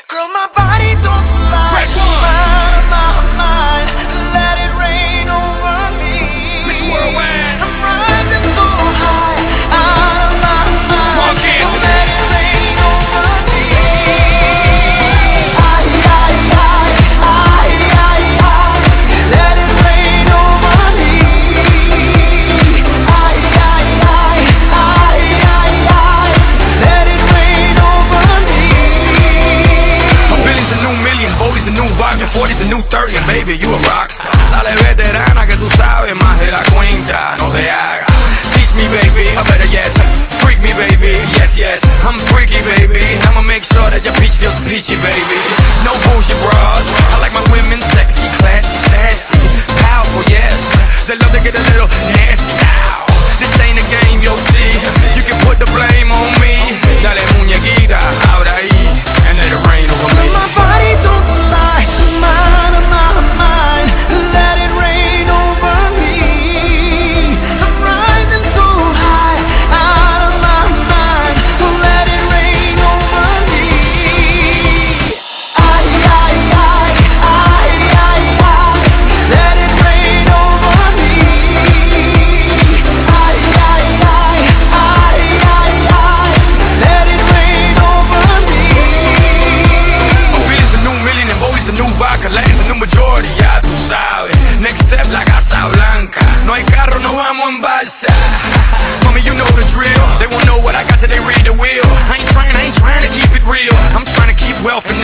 Girl, my body don't lie. I'm out of my mind. Let it rain over me. Miss Worldwide. I'm rising so high, out of my mind. Mark Anthony. Let it rain over me. Let it rain over me. Let it rain over me. A billion's a new million, 40's a new vodka, 40's a new 30, and baby, you a rockstar. Dale veterana que tú sabes más de la cuenta, no te hagas. Teach me, baby, or better yet, freak me, baby, yes, yes. I'm freaky, baby, I'ma make sure that your peach feels peachy, baby. No bullshit bras, I like my women sexy, classy, sassy, powerful, yes. They love to get a little nasty, ow. This ain't a game, you'll see. You can put the blame on me. Dale muñequita, ahora ahí, and let it rain over me. My body don't lie, I'm out of my mind. Let it rain over me. I'm rising so high, out of my mind. Let it rain over me. Let it rain over me. Let it rain over me. A billion's a new million and Bolly's a new vodka, Latin's a new majority, ya tú sabes. Next step, la Casa Blanca. No hay carro, no vamos en balsa. Mommy, you know the drill. They won't know what I got till they read the wheel. I ain't trying to keep it real. I'm trying to keep wealth and